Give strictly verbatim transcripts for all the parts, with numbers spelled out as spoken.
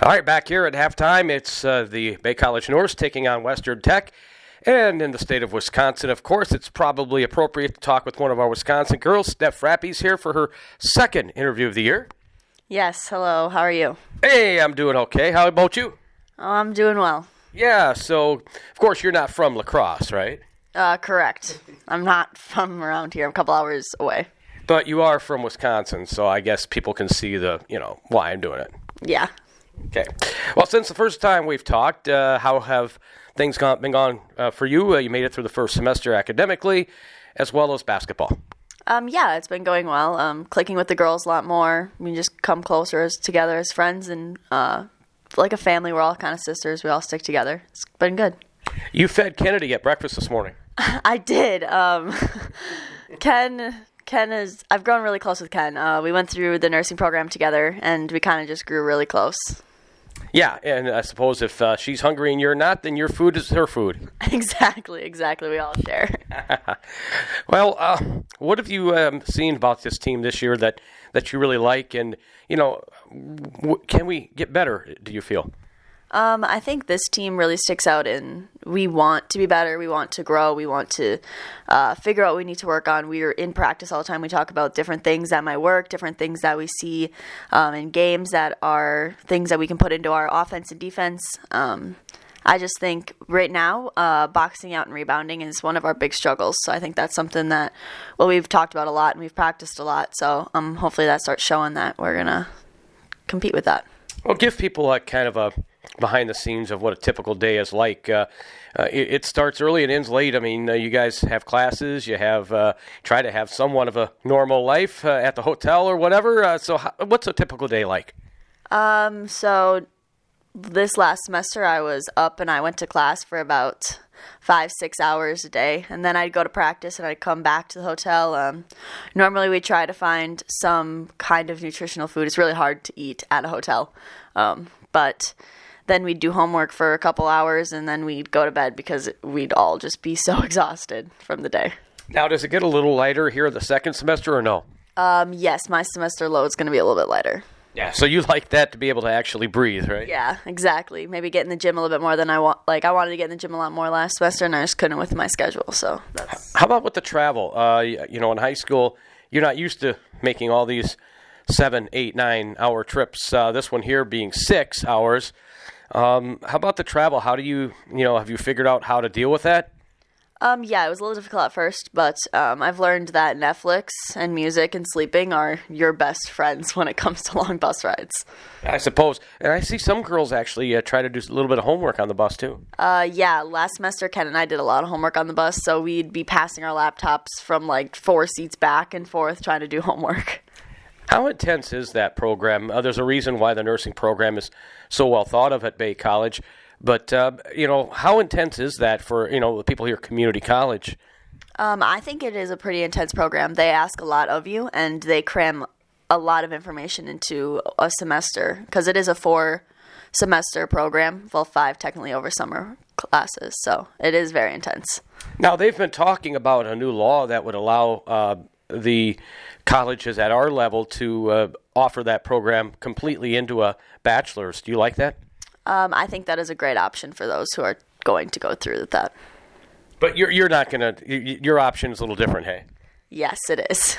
All right, back here at halftime, it's uh, the Bay College Norse taking on Western Tech. And in the state of Wisconsin, of course, it's probably appropriate to talk with one of our Wisconsin girls. Steph Rappy's here for her second interview of the year. Yes, hello. How are you? Hey, I'm doing okay. How about you? Oh, I'm doing well. Yeah, so, of course, you're not from La Crosse, right? Uh, correct. I'm not from around here. I'm a couple hours away. But you are from Wisconsin, so I guess people can see the, you know, why I'm doing it. Yeah. Okay. Well, since the first time we've talked, uh, how have things gone, been going uh, for you? Uh, you made it through the first semester academically, as well as basketball. Um, yeah, it's been going well. Um, clicking with the girls a lot more. We just come closer as together as friends and uh, like a family. We're all kind of sisters. We all stick together. It's been good. You fed Kennedy at breakfast this morning. I did. Um, Ken... Ken is, I've grown really close with Ken. Uh, we went through the nursing program together, and we kind of just grew really close. Yeah, and I suppose if uh, she's hungry and you're not, then your food is her food. Exactly, exactly. We all share. Well, uh, what have you um, seen about this team this year that, that you really like? And, you know, w- can we get better, do you feel? Um, I think this team really sticks out in we want to be better, we want to grow, we want to uh, figure out what we need to work on. We're in practice all the time. We talk about different things that might work, different things that we see um, in games that are things that we can put into our offense and defense. Um, I just think right now, uh, boxing out and rebounding is one of our big struggles. So I think that's something that, well, we've talked about a lot and we've practiced a lot. So um, hopefully that starts showing that we're going to compete with that. Well, give people a kind of a behind the scenes of what a typical day is like. Uh, uh, it, it starts early and ends late. I mean, uh, you guys have classes. You have uh, try to have somewhat of a normal life uh, at the hotel or whatever. Uh, so how, what's a typical day like? Um, so this last semester I was up and I went to class for about five, six hours a day. And then I'd go to practice and I'd come back to the hotel. Um, normally we try to find some kind of nutritional food. It's really hard to eat at a hotel. Um, but then we'd do homework for a couple hours and then we'd go to bed because we'd all just be so exhausted from the day. Now, does it get a little lighter here the second semester or no? Um, yes, my semester load's going to be a little bit lighter. Yeah, so you like that to be able to actually breathe, right? Yeah, exactly. Maybe get in the gym a little bit more than I want. Like I wanted to get in the gym a lot more last semester, and I just couldn't with my schedule. So that's. How about with the travel? Uh, you know, in high school, you're not used to making all these seven, eight, nine hour trips. Uh, this one here being six hours. Um, how about the travel? How do you, you know, have you figured out how to deal with that? Um, yeah, it was a little difficult at first, but um, I've learned that Netflix and music and sleeping are your best friends when it comes to long bus rides. I suppose. And I see some girls actually uh, try to do a little bit of homework on the bus, too. Uh, yeah, last semester, Ken and I did a lot of homework on the bus, so we'd be passing our laptops from like four seats back and forth trying to do homework. How intense is that program? Uh, there's a reason why the nursing program is so well thought of at Bay College. But, uh, you know, how intense is that for, you know, the people here at community college? Um, I think it is a pretty intense program. They ask a lot of you, and they cram a lot of information into a semester because it is a four-semester program, well, five technically over summer classes. So it is very intense. Now, they've been talking about a new law that would allow uh, the colleges at our level to uh, offer that program completely into a bachelor's. Do you like that? Um, I think that is a great option for those who are going to go through with that. But you're you're not gonna. Your option is a little different, hey? Yes, it is.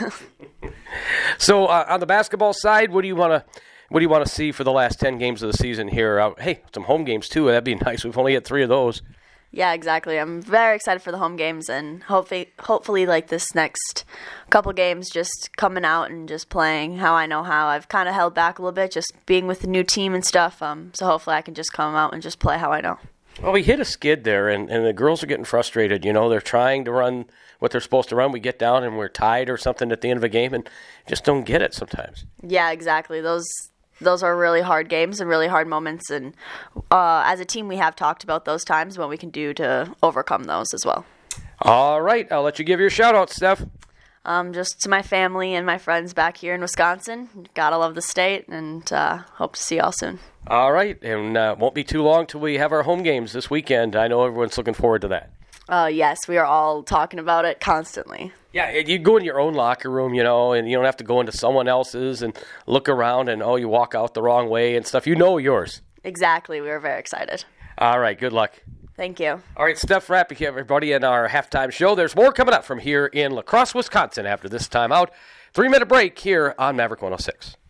So uh, on the basketball side, what do you want to what do you want to see for the last ten games of the season here? Uh, hey, some home games too. That'd be nice. We've only had three of those. Yeah, exactly. I'm very excited for the home games, and hopefully, hopefully, like this next couple games, just coming out and just playing how I know how. I've kind of held back a little bit, just being with the new team and stuff. Um, so hopefully, I can just come out and just play how I know. Well, we hit a skid there, and, and the girls are getting frustrated. You know, they're trying to run what they're supposed to run. We get down and we're tied or something at the end of a game, and just don't get it sometimes. Yeah, exactly. Those. Those are really hard games and really hard moments, and uh, as a team we have talked about those times, what we can do to overcome those as well. All right, I'll let you give your shout-out, Steph. Um, just to my family and my friends back here in Wisconsin. Gotta love the state, and uh, hope to see y'all soon. All right, and uh, won't be too long till we have our home games this weekend. I know everyone's looking forward to that. Uh, yes, we are all talking about it constantly. Yeah, you go in your own locker room, you know, and you don't have to go into someone else's and look around and, oh, you walk out the wrong way and stuff. You know yours. Exactly. We were very excited. All right. Good luck. Thank you. All right, Steph Rappy, everybody, in our halftime show. There's more coming up from here in La Crosse, Wisconsin after this timeout. Three-minute break here on Maverick one oh six.